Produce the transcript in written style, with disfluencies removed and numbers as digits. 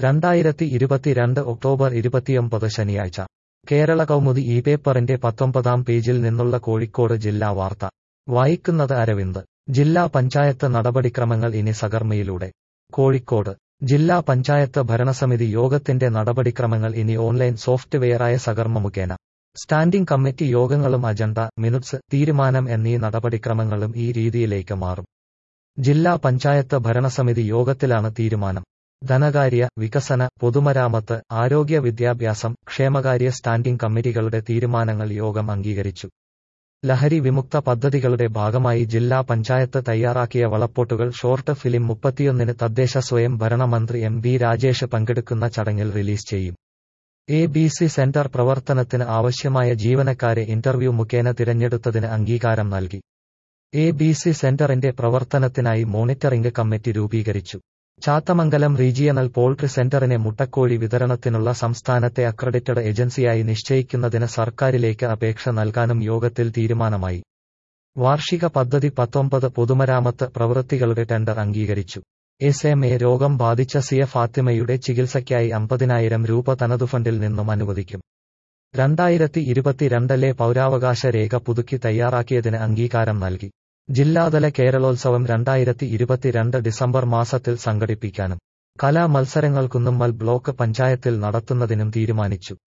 2022 October 29 ശനിയാഴ്ച കേരള കൗമുദി ഈ പേപ്പറിന്റെ 19-ാം പേജിൽ നിന്നുള്ള കോഴിക്കോട് ജില്ലാ വാർത്ത വായിക്കുന്നത് അരവിന്ദ്. ജില്ലാ പഞ്ചായത്ത് നടപടിക്രമങ്ങൾ ഇനി സകർമ്മയിലൂടെ. കോഴിക്കോട് ജില്ലാ പഞ്ചായത്ത് ഭരണസമിതി യോഗത്തിന്റെ നടപടിക്രമങ്ങൾ ഇനി ഓൺലൈൻ സോഫ്റ്റ്വെയറായ സകർമ്മ മുഖേന. സ്റ്റാൻഡിംഗ് കമ്മിറ്റി യോഗങ്ങളും അജണ്ട, മിനുട്സ്, തീരുമാനം എന്നീ നടപടിക്രമങ്ങളും ഈ രീതിയിലേക്ക് മാറും. ജില്ലാ പഞ്ചായത്ത് ഭരണസമിതി യോഗത്തിലാണ് തീരുമാനം. ധനകാര്യ, വികസന, പൊതുമരാമത്ത്, ആരോഗ്യ, വിദ്യാഭ്യാസം, ക്ഷേമകാര്യ സ്റ്റാൻഡിംഗ് കമ്മിറ്റികളുടെ തീരുമാനങ്ങൾ യോഗം അംഗീകരിച്ചു. ലഹരി വിമുക്ത പദ്ധതികളുടെ ഭാഗമായി ജില്ലാ പഞ്ചായത്ത് തയ്യാറാക്കിയ വളപ്പോട്ടുകൾ ഷോർട്ട് ഫിലിം 31-ന് തദ്ദേശ സ്വയം ഭരണ മന്ത്രി എം.ബി. രാജേഷ് പങ്കെടുക്കുന്ന ചടങ്ങിൽ റിലീസ് ചെയ്യും. ABC സെന്റർ പ്രവർത്തനത്തിന് ആവശ്യമായ ജീവനക്കാരെ ഇന്റർവ്യൂ മുഖേന തിരഞ്ഞെടുത്തതിന് അംഗീകാരം നൽകി. ABC സെന്ററിന്റെ പ്രവർത്തനത്തിനായി മോണിറ്ററിംഗ് കമ്മിറ്റി രൂപീകരിച്ചു. ചാത്തമംഗലം റീജിയണൽ പോൾട്രി സെന്ററിനെ മുട്ടക്കോഴി വിതരണത്തിനുള്ള സംസ്ഥാനത്തെ അക്രഡിറ്റഡ് ഏജൻസിയായി നിശ്ചയിക്കുന്നതിന് സർക്കാരിലേക്ക് അപേക്ഷ നൽകാനും യോഗത്തിൽ തീരുമാനമായി. വാർഷിക പദ്ധതി 19 പൊതുമരാമത്ത് പ്രവൃത്തികളുടെ ടെൻഡർ അംഗീകരിച്ചു. SMA രോഗം ബാധിച്ച സിയ ഫാത്തിമയുടെ ചികിത്സയ്ക്കായി 50,000 രൂപ തനതു ഫണ്ടിൽ നിന്നും അനുവദിക്കും. 2022 പൗരാവകാശ രേഖ പുതുക്കി തയ്യാറാക്കിയതിന് അംഗീകാരം നൽകി. ജില്ലാതല കേരളോത്സവം 2022 ഡിസംബർ മാസത്തിൽ സംഘടിപ്പിക്കാനും കലാ മത്സരങ്ങൾ കുന്നുമ്മൽ ബ്ലോക്ക് പഞ്ചായത്തിൽ നടത്തുന്നതിനും തീരുമാനിച്ചു.